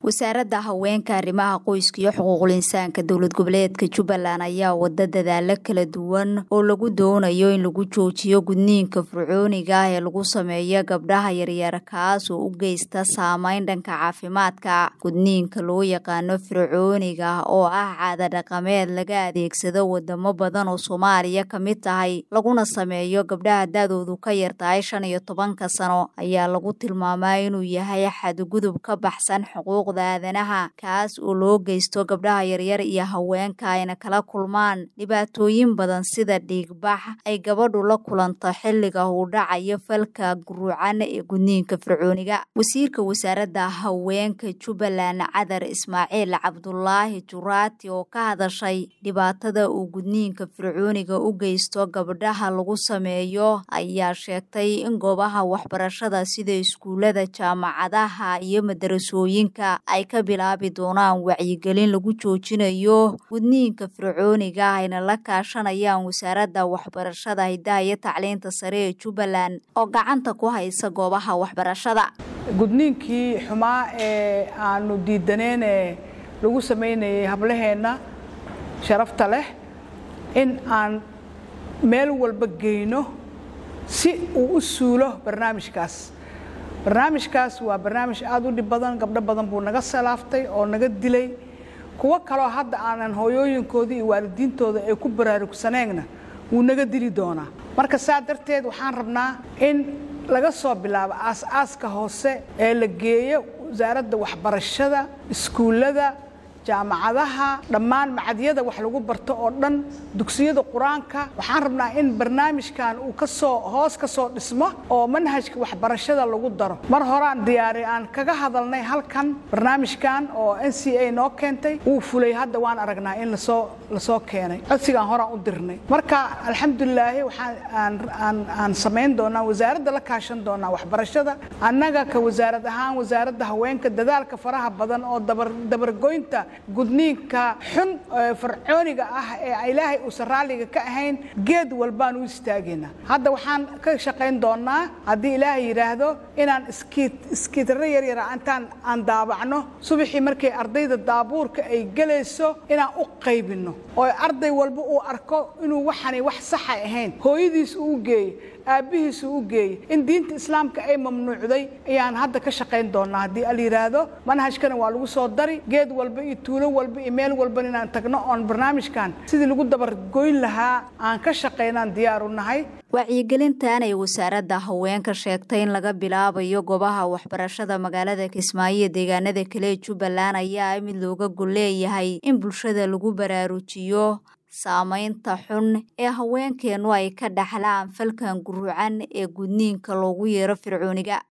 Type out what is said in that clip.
wasaaradda haweenka arrimaha qoyska iyo xuquuqul insaanka dowlad goboleedka Jubbaland ayaa wada dadaalo kala duwan oo lagu doonayo in lagu joojiyo gudniinka fircooniga ee lagu sameeyo gabdhaha yaryar kaas oo u geysta saameyn dhanka caafimaadka. Gudniinka loo yaqaano fircooniga oo ah caado dhaqameed laga adeegsado wadamo badan oo Soomaaliya ka mid tahay laguna sameeyo gabdhaha da'doodu ka yar tahay 15 sano ayaa lagu tilmaamay inuu yahay xadgudub ka baxsan xuquuqda aadanaha kaas oo loo geysto gabdhaha yaryar iyo haweenka ayna kala kulmaan dhibaatooyin badan sida dhiigbax ay gabadhu la kulanto xilliga uu dhacayo falka guruucan ee gudniinka fircooniga. Wasiirka wasaaradda haweenka Jubbaland Cadar Ismaaciil Cabdullaahi Juraati oo ka hadashay dhibaatada uu gudniinka fircooniga u geysto gabdhaha lagu sameeyo ayaa sheegtay in goobaha waxbarashada sida iskuulada, jaamacadaha iyo madarasooyinka ay ka bilaabi doonaan wacyigelin lagu joojinayo gudniinka fircooniga ayna la kaashanayaan wasaaradda waxbarashada, hidaha iyo tacliinta sare ee Jubbaland oo gacanta ku haysa goobaha waxbarashada. Gudniinkii xumaa ee aanu diidaneen ee lagu sameeyay hablaheena sharafta leh in aan meel walba geyno si uu u suulo barnaamijkaas waa barnaamij aad u dhib badan, gabdho badan buu naga salaaftay oo naga dilay, kuwa kale oo hadda aanan hooyooyinkoodii iyo waalidiintooda ay ku baraarugsaneegna wuu naga dili doonaa. Marka saa darteed waxaan rabnaa in laga soo bilaabo aas-aaska hoose ee la geeyo wasaaradda waxbarashada, iskuulada, jaamacadaha, dhammaan macadyada wax lagu barto oo dhan, dugsiyada quraanka. Waxaan rabnaa in barnaamijkan uu hoos ka soo dhismo oo manhajka waxbarashada lagu daro. Mar horaan diyaari aan kaga hadalnay halkan barnaamijkan oo NCA noo keentay uu fulay, hadda waan aragnaa in la soo keenay codsigan horaan u dirnay. Marka alxamdulillah waxaan sameyn doonaa wasaaradda la kaashan doonaa waxbarashada, annaga ka wasaarad ahaan wasaaradda haweenka dadaalka faraha badan oo dabargoynta gudniinka xun fircooniga ah ee Ilaahay uu saraaliga ka ahayn geed walbaan u istaagina. Hadda waxaan ka shaqeyn doonaa haddii Ilaahay yiraahdo inaan iskiitara yaryar aan daabacno subaxii markay ardayda daabuurka ay galayso inaan u qaybino oo arday walba uu arko inuu waxani wax sax ahayn, hooyadiis uu geeyo, aabihiis uu geeyo, in diinta islaamka ay mamnuucday ayaan hadda ka shaqeyn doonaa haddii la yiraahdo. Manhajkana waa lagu soo dari geed walba iyo tuulo walba iyo meel walba inaan tagno oon barnaamijkan sidii lagu dabargoyn lahaa aan ka shaqeynaan diyaar u nahay. Wacyigelintan ay wasaaradda haweenka sheegtay in laga bilaabayo goobaha waxbarashada magaalada Kismaayo deegaanada kale ee Jubbaland ayaa mid looga gol leeyahay in bulshada lagu baraarujiyo saameynta xun ee haweenkeenu ay ka dhaxlaan falkan guruucan ee gudniinka loogu yeero fircooniga.